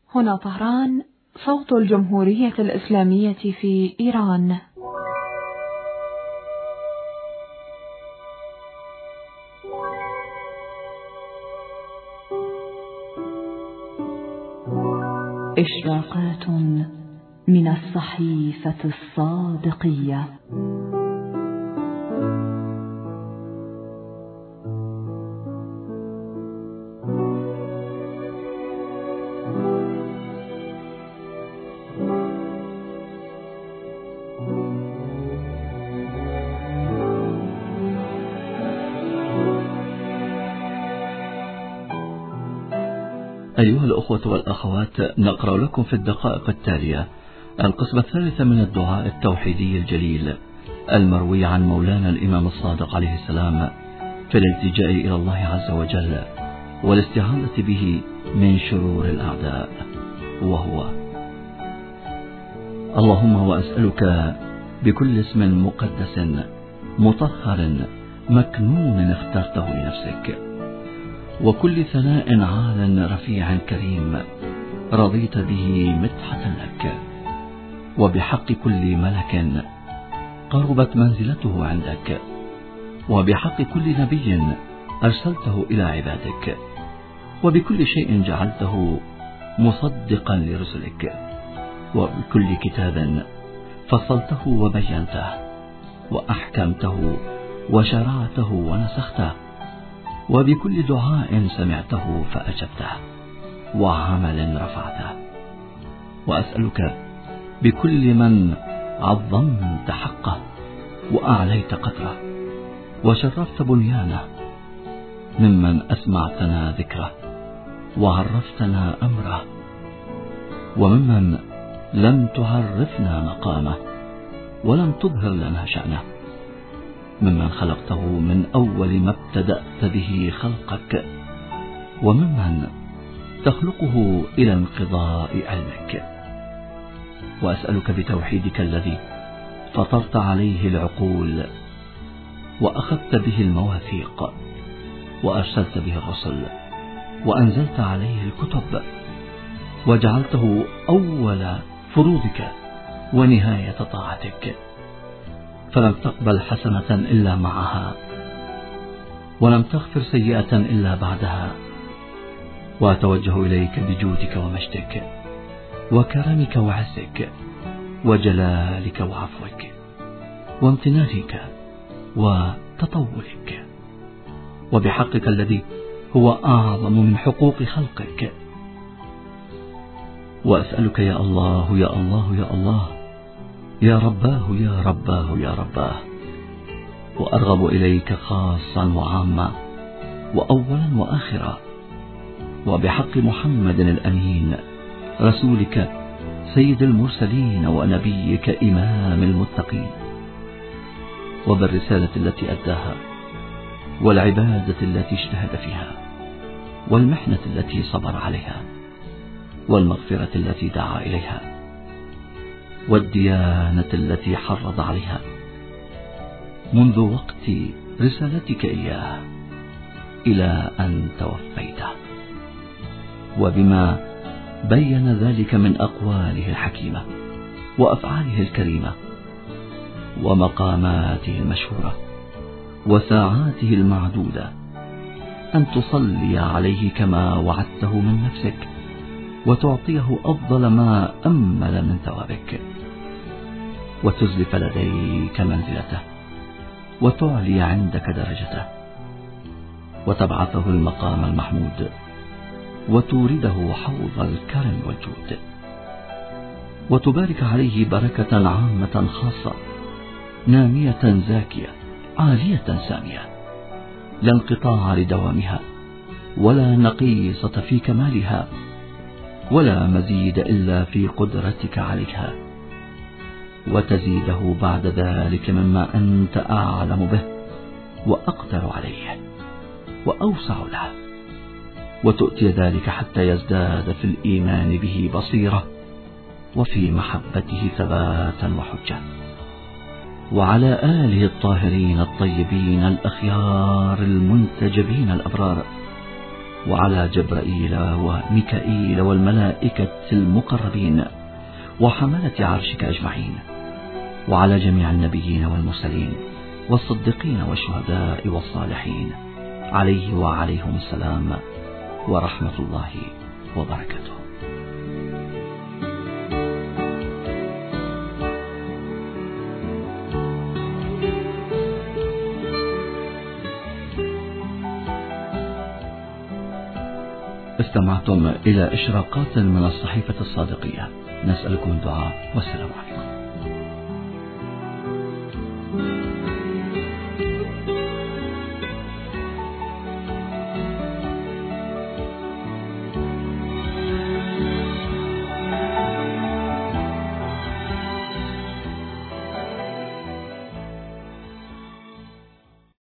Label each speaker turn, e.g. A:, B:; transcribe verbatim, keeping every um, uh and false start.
A: هنا طهران، صوت الجمهورية الإسلامية في إيران.
B: إشراقات من الصحيفة الصادقية.
C: أيها الأخوة والأخوات، نقرأ لكم في الدقائق التالية القسم الثالث من الدعاء التوحيدي الجليل المروي عن مولانا الإمام الصادق عليه السلام في الالتجاء إلى الله عز وجل والاستعاذة به من شرور الأعداء، وهو: اللهم وأسألك بكل اسم مقدس مطهر مكنون اخترته لنفسك، وكل ثناء عال رفيع كريم رضيت به مدحة لك، وبحق كل ملك قربت منزلته عندك، وبحق كل نبي أرسلته إلى عبادك، وبكل شيء جعلته مصدقا لرسلك، وبكل كتاب فصلته وبينته وأحكمته وشرعته ونسخته، وبكل دعاء سمعته فأجبته وعمل رفعته. وأسألك بكل من عظمت حقه وأعليت قدره وشرفت بنيانه، ممن أسمعتنا ذكره وعرفتنا أمره، وممن لم تعرفنا مقامه ولم تظهر لنا شأنه، ممن خلقته من أول ما ابتدأت به خلقك، وممن تخلقه إلى انقضاء علمك. وأسألك بتوحيدك الذي فطرت عليه العقول وأخذت به المواثيق وأرسلت به الرسل وأنزلت عليه الكتب وجعلته أول فروضك ونهاية طاعتك، فلم تقبل حسنة إلا معها، ولم تغفر سيئة إلا بعدها. وأتوجه إليك بجودك ومجدك وكرمك وعزك وجلالك وعفوك وامتنانك وتطولك، وبحقك الذي هو أعظم من حقوق خلقك. وأسألك يا الله يا الله يا الله يا رباه يا رباه يا رباه، وأرغب إليك خاصا وعاما وأولا وآخرا، وبحق محمد الأمين رسولك سيد المرسلين ونبيك إمام المتقين، وبالرسالة التي أداها والعبادة التي اجتهد فيها والمحنة التي صبر عليها والمغفرة التي دعا إليها والديانة التي حرض عليها منذ وقت رسالتك إياه إلى أن توفيته، وبما بين ذلك من أقواله الحكيمة وأفعاله الكريمة ومقاماته المشهورة وساعاته المعدودة، أن تصلي عليه كما وعدته من نفسك وتعطيه أفضل ما أمل من ثوابك، وتزلف لديك منزلته وتعلي عندك درجته، وتبعثه المقام المحمود وتورده حوض الكرم والجود، وتبارك عليه بركة عامة خاصة نامية زاكية عالية سامية لا انقطاع لدوامها ولا نقيصة في كمالها ولا مزيد إلا في قدرتك عليها، وتزيده بعد ذلك مما أنت أعلم به وأقدر عليه وأوسع له، وتؤتي ذلك حتى يزداد في الإيمان به بصيرة وفي محبته ثباتا وحجة. وعلى آله الطاهرين الطيبين الأخيار المنتجبين الأبرار وعلى جبرائيل وميكائيل والملائكة المقربين وحملة عرشك أجمعين، وعلى جميع النبيين والمرسلين والصديقين والشهداء والصالحين عليه وعليهم السلام ورحمة الله وبركاته. استمعتم إلى إشراقات من الصحيفة الصادقية. نسألكم الدعاء والسلام عليكم.